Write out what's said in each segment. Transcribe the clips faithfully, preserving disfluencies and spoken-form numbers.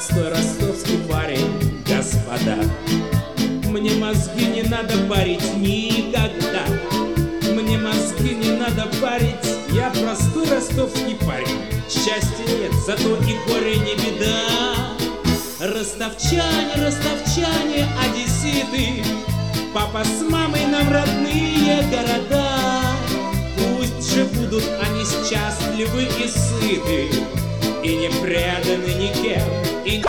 простой ростовский парень, господа. Мне мозги не надо парить никогда. Мне мозги не надо парить, я простой ростовский парень. Счастья нет, зато и горе не беда. Ростовчане, ростовчане, одесситы, папа с мамой нам родные города. Пусть же будут они счастливы и сыты, и не преданы никем, и...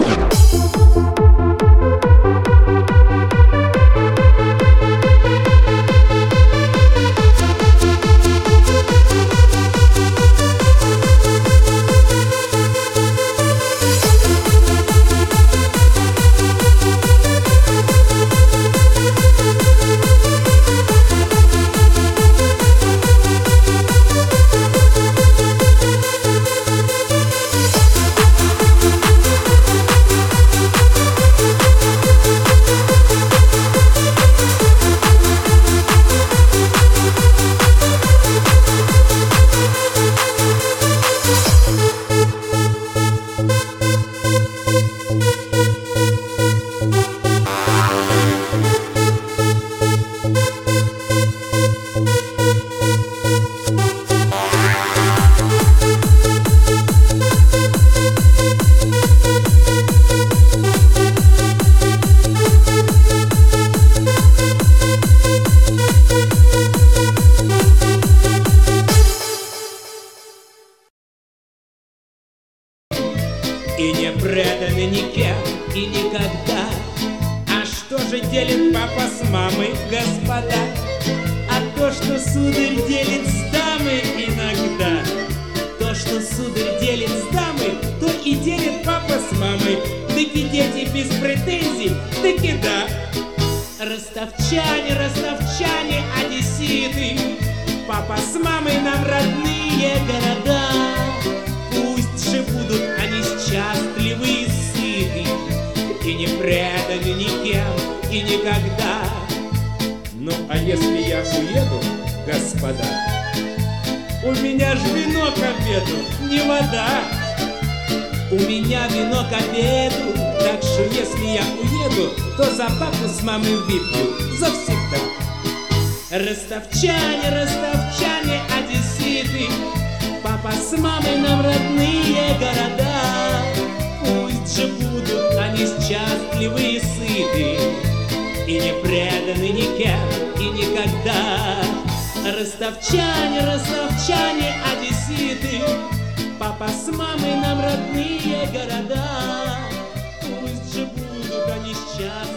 И не преданы никем, и никогда. А что же делит папа с мамой, господа? А то, что сударь делит с дамой иногда. То, что сударь делит с дамой, то и делит папа с мамой. Таки дети без претензий, таки да. Ростовчане, ростовчане, одесситы, папа с мамой нам родные города. Пусть же будут они счастливы и сыты, и не преданы никем, и никогда. Ну, а если я уеду, господа, у меня ж вино к обеду, не вода. У меня вино к обеду, так что если я уеду, то за папу с мамой выпью завсегда. Ростовчане, ростовчане, одесситы, папа с мамой нам родные города. Пусть же будут они счастливы и сыты, и не преданы никем, и никогда. Ростовчане, ростовчане, одесситы, папа с мамой нам родные города. Пусть же будут они счастливы.